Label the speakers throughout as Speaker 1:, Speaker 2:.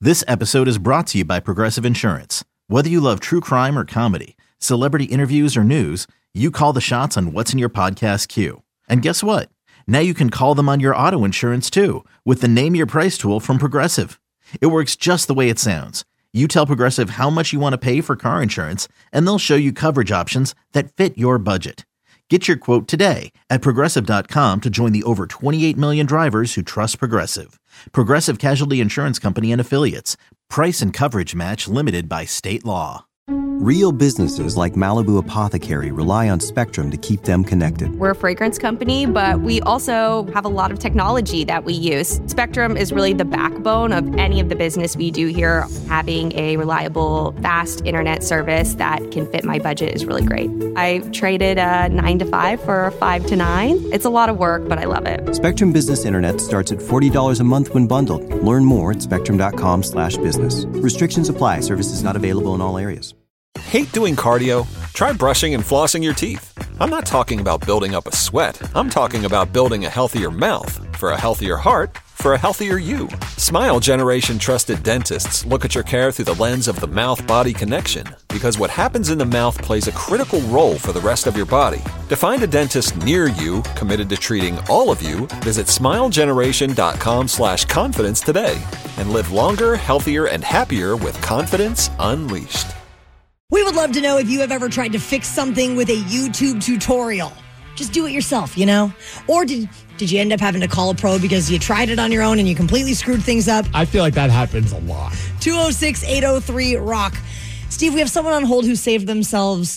Speaker 1: This episode is brought to you by Progressive Insurance. Whether you love true crime or comedy, celebrity interviews or news, you call the shots on what's in your podcast queue. And guess what? Now you can call them on your auto insurance too with the Name Your Price tool from Progressive. It works just the way it sounds. You tell Progressive how much you want to pay for car insurance, and they'll show you coverage options that fit your budget. Get your quote today at Progressive.com to join the over 28 million drivers who trust Progressive. Progressive Casualty Insurance Company and Affiliates. Price and coverage match limited by state law.
Speaker 2: Real businesses like Malibu Apothecary rely on Spectrum to keep them connected.
Speaker 3: We're a fragrance company, but we also have a lot of technology that we use. Spectrum is really the backbone of any of the business we do here. Having a reliable, fast internet service that can fit my budget is really great. I traded a 9 to 5 for a 5 to 9. It's a lot of work, but I love it.
Speaker 2: Spectrum Business Internet starts at $40 a month when bundled. Learn more at spectrum.com/business. Restrictions apply. Services not available in all areas.
Speaker 4: Hate doing cardio? Try brushing and flossing your teeth. I'm not talking about building up a sweat. I'm talking about building a healthier mouth. For a healthier heart, for a healthier you. Smile Generation trusted dentists look at your care through the lens of the mouth-body connection, because what happens in the mouth plays a critical role for the rest of your body. To find a dentist near you committed to treating all of you, visit smilegeneration.com/confidence today and live longer, healthier, and happier with confidence unleashed.
Speaker 5: We would love to know if you have ever tried to fix something with a YouTube tutorial. Just do it yourself, you know? Or did you end up having to call a pro because you tried it on your own and you completely screwed things up?
Speaker 6: I feel like that happens a lot.
Speaker 5: 206-803-ROCK. Steve, we have someone on hold who saved themselves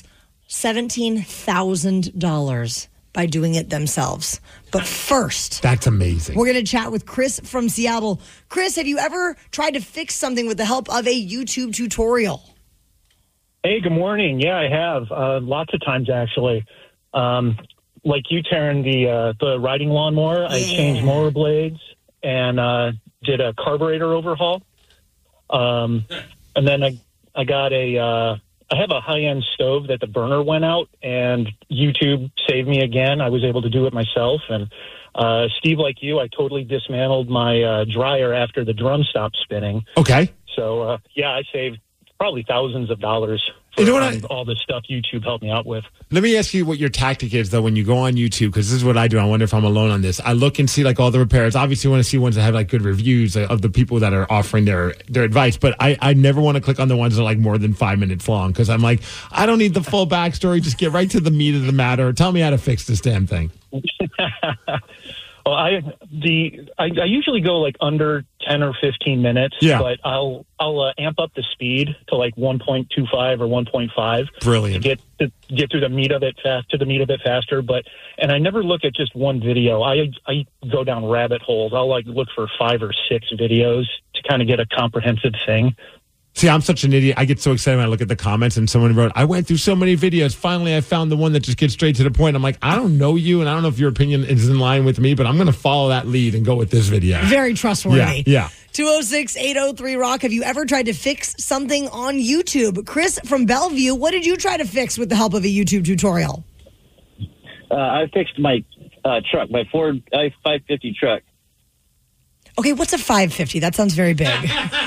Speaker 5: $17,000 by doing it themselves. But first,
Speaker 6: that's amazing.
Speaker 5: We're going to chat with Chris from Seattle. Chris, have you ever tried to fix something with the help of a YouTube tutorial?
Speaker 7: Hey, good morning. Yeah, I have. Lots of times, actually. Like you, Taryn, the riding lawnmower, I changed mower blades and did a carburetor overhaul. And then I got I have a high-end stove that the burner went out, and YouTube saved me again. I was able to do it myself. And Steve, like you, I totally dismantled my dryer after the drum stopped spinning.
Speaker 6: Okay.
Speaker 7: So, yeah, I saved probably thousands of dollars for all the stuff YouTube helped me out with.
Speaker 6: Let me ask you what your tactic is, though, when you go on YouTube, because this is what I do. I wonder if I'm alone on this. I look and see, like, all the repairs. Obviously, I want to see ones that have, like, good reviews of the people that are offering their advice, but I never want to click on the ones that are, like, more than 5 minutes long, because I'm like, I don't need the full backstory. Just get right to the meat of the matter. Tell me how to fix this damn thing. Well,
Speaker 7: I usually go like under 10 or 15 minutes, but I'll amp up the speed to like 1.25 or 1.5.
Speaker 6: Brilliant.
Speaker 7: To get through the meat of it faster. And I never look at just one video. I go down rabbit holes. I'll like look for 5 or 6 videos to kind of get a comprehensive thing.
Speaker 6: See, I'm such an idiot. I get so excited when I look at the comments and someone wrote, I went through so many videos. Finally, I found the one that just gets straight to the point. I'm like, I don't know you, and I don't know if your opinion is in line with me, but I'm going to follow that lead and go with this video.
Speaker 5: Very trustworthy.
Speaker 6: Yeah.
Speaker 5: 206-803-ROCK. Have you ever tried to fix something on YouTube? Chris from Bellevue, what did you try to fix with the help of a YouTube tutorial?
Speaker 8: I fixed my truck, my Ford F-550 truck.
Speaker 5: Okay, what's a 550? That sounds very big.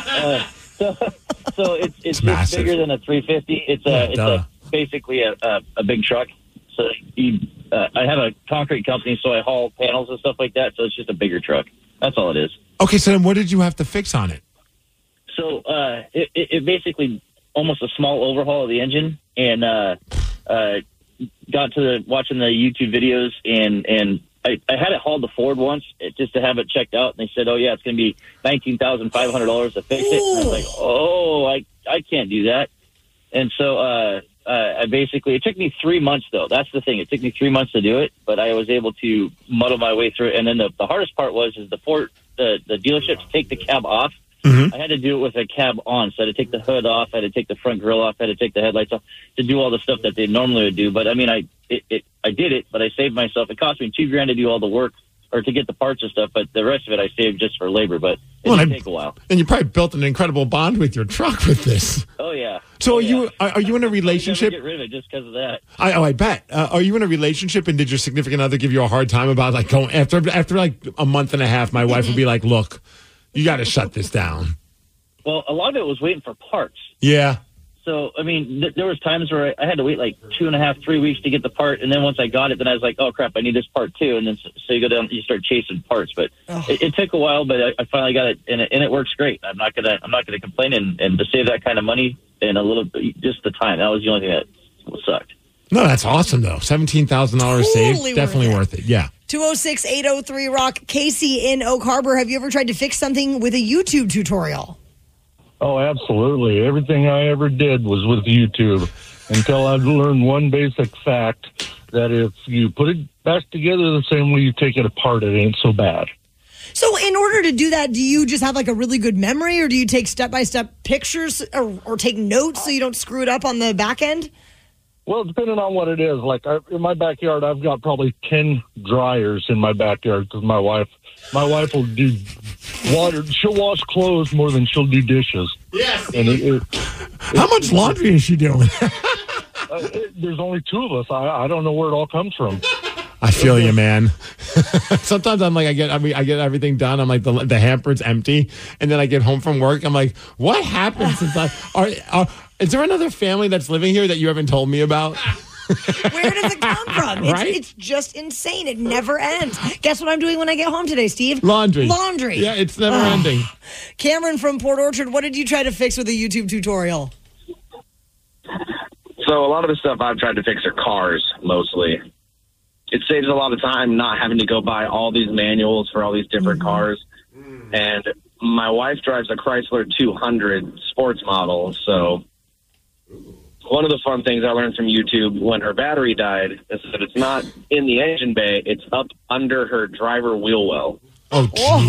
Speaker 8: So it's just bigger than a 350. It's basically a big truck. So I have a concrete company, so I haul panels and stuff like that. So it's just a bigger truck. That's all it is.
Speaker 6: Okay, so then what did you have to fix on it?
Speaker 8: So it basically almost a small overhaul of the engine, and got to watching the YouTube videos, and I had it hauled to Ford once just to have it checked out, and they said, oh, yeah, it's going to be $19,500 to fix it. And I was like, oh, I can't do that. And so I basically, it took me 3 months, though. That's the thing. It took me 3 months to do it, but I was able to muddle my way through it. And then the hardest part was the dealership to take the cab off. Mm-hmm. I had to do it with a cab on, so I had to take the hood off, I had to take the front grille off, I had to take the headlights off to do all the stuff that they normally would do. But I mean, I did it, but I saved myself. It cost me $2,000 to do all the work or to get the parts and stuff, but the rest of it I saved just for labor. But it did take a while.
Speaker 6: And you probably built an incredible bond with your truck with this.
Speaker 8: Oh yeah.
Speaker 6: So are you in a relationship?
Speaker 8: Get rid of it just because of that.
Speaker 6: I bet. Are you in a relationship, and did your significant other give you a hard time about like going after like a month and a half? My wife would be like, "Look, you got to shut this down."
Speaker 8: Well, a lot of it was waiting for parts.
Speaker 6: Yeah.
Speaker 8: So, I mean, there was times where I had to wait like 2.5, 3 weeks to get the part. And then once I got it, then I was like, oh, crap, I need this part too. And then so you go down, you start chasing parts. But it took a while, but I finally got it, and it works great. I'm not gonna complain. And to save that kind of money and a little bit, just the time, that was the only thing that sucked.
Speaker 6: No, that's awesome, though. $17,000 saved. Definitely worth it. Yeah.
Speaker 5: 206-803-ROCK. Casey in Oak Harbor, have you ever tried to fix something with a YouTube tutorial?
Speaker 9: Oh, absolutely. Everything I ever did was with YouTube until I learned one basic fact, that if you put it back together the same way you take it apart, it ain't so bad.
Speaker 5: So in order to do that, do you just have like a really good memory, or do you take step-by-step pictures or take notes so you don't screw it up on the back end?
Speaker 9: Well, depending on what it is. Like in my backyard, I've got probably 10 dryers in my backyard because my wife will do water. She'll wash clothes more than she'll do dishes.
Speaker 6: Yes.
Speaker 9: And
Speaker 6: how much laundry is she doing?
Speaker 9: There's only 2 of us. I don't know where it all comes from.
Speaker 6: I feel you, man. Sometimes I'm like, I get everything done. I'm like, the hamper's empty, and then I get home from work. I'm like, what happened since is there another family that's living here that you haven't told me about?
Speaker 5: Where does it come from?
Speaker 6: Right?
Speaker 5: It's just insane. It never ends. Guess what I'm doing when I get home today, Steve?
Speaker 6: Laundry.
Speaker 5: Yeah,
Speaker 6: it's never ending.
Speaker 5: Cameron from Port Orchard, what did you try to fix with a YouTube tutorial?
Speaker 10: So a lot of the stuff I've tried to fix are cars, mostly. It saves a lot of time not having to go buy all these manuals for all these different cars. And my wife drives a Chrysler 200 sports model, so one of the fun things I learned from YouTube when her battery died is that it's not in the engine bay, it's up under her driver wheel well.
Speaker 6: Oh,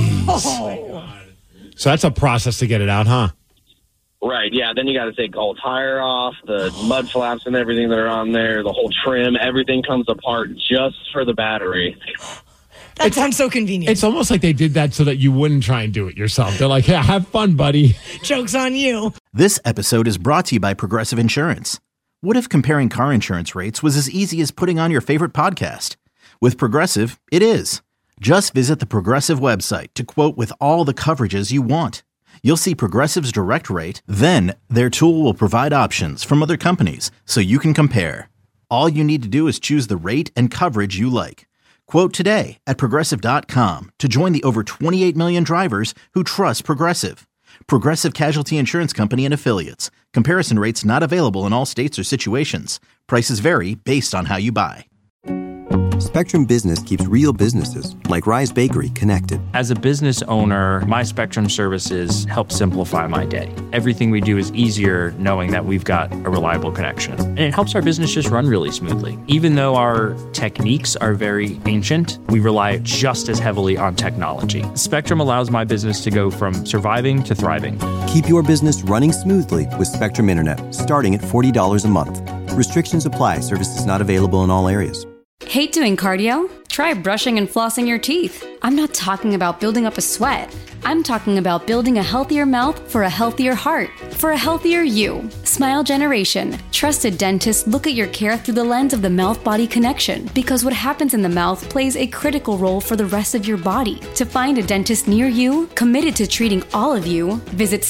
Speaker 6: jeez. So that's a process to get it out, huh?
Speaker 10: Right, yeah. Then you got to take the whole tire off, the mud flaps and everything that are on there, the whole trim, everything comes apart just for the battery.
Speaker 5: That sounds so convenient.
Speaker 6: It's almost like they did that so that you wouldn't try and do it yourself. They're like, yeah, have fun, buddy.
Speaker 5: Joke's on you.
Speaker 1: This episode is brought to you by Progressive Insurance. What if comparing car insurance rates was as easy as putting on your favorite podcast? With Progressive, it is. Just visit the Progressive website to quote with all the coverages you want. You'll see Progressive's direct rate, then their tool will provide options from other companies so you can compare. All you need to do is choose the rate and coverage you like. Quote today at Progressive.com to join the over 28 million drivers who trust Progressive. Progressive Casualty Insurance Company and Affiliates. Comparison rates not available in all states or situations. Prices vary based on how you buy.
Speaker 2: Spectrum Business keeps real businesses, like Rise Bakery, connected.
Speaker 11: As a business owner, my Spectrum services help simplify my day. Everything we do is easier knowing that we've got a reliable connection. And it helps our business just run really smoothly. Even though our techniques are very ancient, we rely just as heavily on technology. Spectrum allows my business to go from surviving to thriving.
Speaker 2: Keep your business running smoothly with Spectrum Internet, starting at $40 a month. Restrictions apply. Services not available in all areas.
Speaker 12: Hate doing cardio? Try brushing and flossing your teeth. I'm not talking about building up a sweat. I'm talking about building a healthier mouth for a healthier heart, for a healthier you. Smile Generation. Trusted dentists look at your care through the lens of the mouth-body connection, because what happens in the mouth plays a critical role for the rest of your body. To find a dentist near you, committed to treating all of you, visit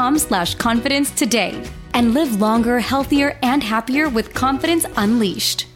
Speaker 12: smilegeneration.com/confidence today and live longer, healthier, and happier with confidence unleashed.